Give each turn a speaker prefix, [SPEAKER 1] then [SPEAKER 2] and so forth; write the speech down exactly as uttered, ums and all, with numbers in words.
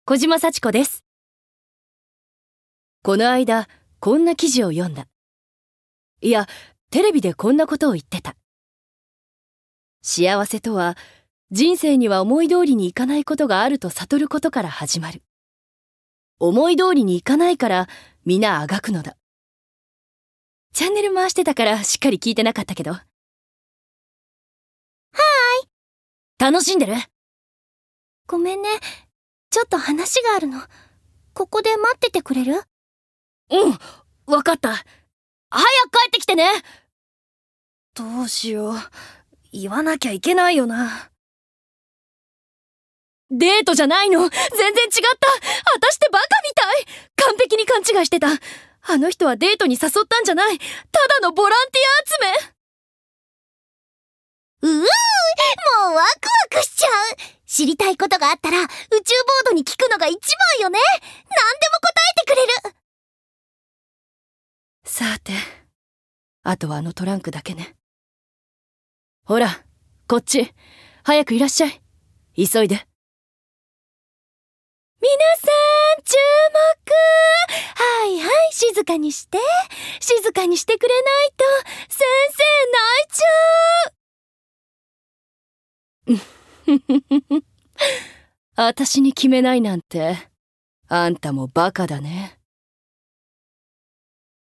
[SPEAKER 1] 小島幸子です。この間、こんな記事を読んだ。いや、テレビでこんなことを言ってた。幸せとは、人生には思い通りにいかないことがあると悟ることから始まる。思い通りにいかないから、皆あがくのだ。チャンネル回してたからしっかり聞いてなかったけど。は
[SPEAKER 2] ーい。
[SPEAKER 1] 楽しんでる？
[SPEAKER 2] ごめんね。ちょっと話があるの。ここで待っててくれる？
[SPEAKER 1] うん、わかった。早く帰ってきてね。
[SPEAKER 3] どうしよう。言わなきゃいけないよな。
[SPEAKER 1] デートじゃないの。全然違った。私ってバカみたい。完璧に勘違いしてた。あの人はデートに誘ったんじゃない。ただのボランティア集
[SPEAKER 2] め。うー、もうワクワクしちゃう。知りたいことがあったら宇宙ボードに聞くのが一番よね。何でも答えてくれる。
[SPEAKER 1] さて、あとはあのトランクだけね。ほら、こっち。早くいらっしゃい。急いで。
[SPEAKER 2] 皆さん、注目。はいはい、静かにして。静かにしてくれないと、先生泣いちゃう。
[SPEAKER 1] 私に決めないなんて、あんたもバカだね。